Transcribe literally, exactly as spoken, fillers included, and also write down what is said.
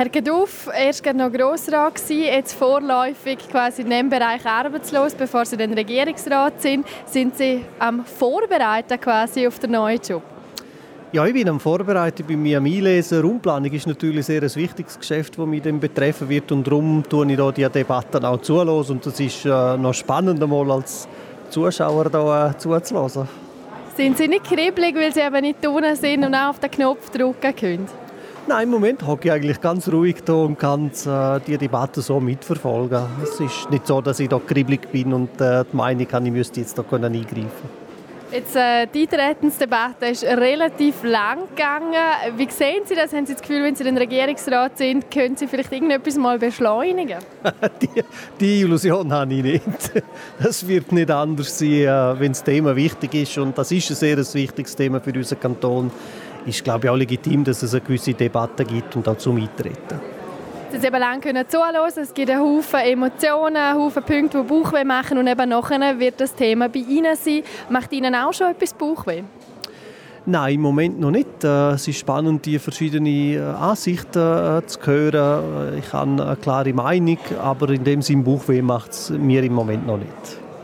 Herr Geduff, erst gerade noch Grossrat gewesen, jetzt vorläufig quasi in diesem Bereich arbeitslos, bevor Sie dann Regierungsrat sind. Sind Sie am Vorbereiten quasi auf den neuen Job? Ja, ich bin am Vorbereiten bei mir am Einlesen. Raumplanung ist natürlich sehr ein wichtiges Geschäft, das mich dann betreffen wird. Und darum tue ich da die Debatten auch zuhören. Und das ist äh, noch spannender, mal als Zuschauer da, äh, zuzuhören. Sind Sie nicht kribbelig, weil Sie eben nicht drinnen sind und auch auf den Knopf drücken können? Nein, im Moment hocke ich eigentlich ganz ruhig da und kann äh, die Debatte so mitverfolgen. Es ist nicht so, dass ich da kribbelig bin und äh, die Meinung habe, ich müsste jetzt da können eingreifen. Jetzt, äh, die Eintretensdebatte ist relativ lang gegangen. Wie sehen Sie das? Haben Sie das Gefühl, wenn Sie den Regierungsrat sind, können Sie vielleicht irgendetwas mal beschleunigen? die, die Illusion habe ich nicht. Das wird nicht anders sein, wenn das Thema wichtig ist. Und das ist ein sehr wichtiges Thema für unseren Kanton. Es ist, glaube ich, auch legitim, dass es eine gewisse Debatte gibt und auch zum Eintreten. Sie haben eben lange zuhören. Es gibt einen Haufen Emotionen, einen Haufen Punkte, die Bauchweh machen. Und eben nachher wird das Thema bei Ihnen sein. Macht Ihnen auch schon etwas Bauchweh? Nein, im Moment noch nicht. Es ist spannend, die verschiedenen Ansichten zu hören. Ich habe eine klare Meinung, aber in dem Sinne Bauchweh macht es mir im Moment noch nicht.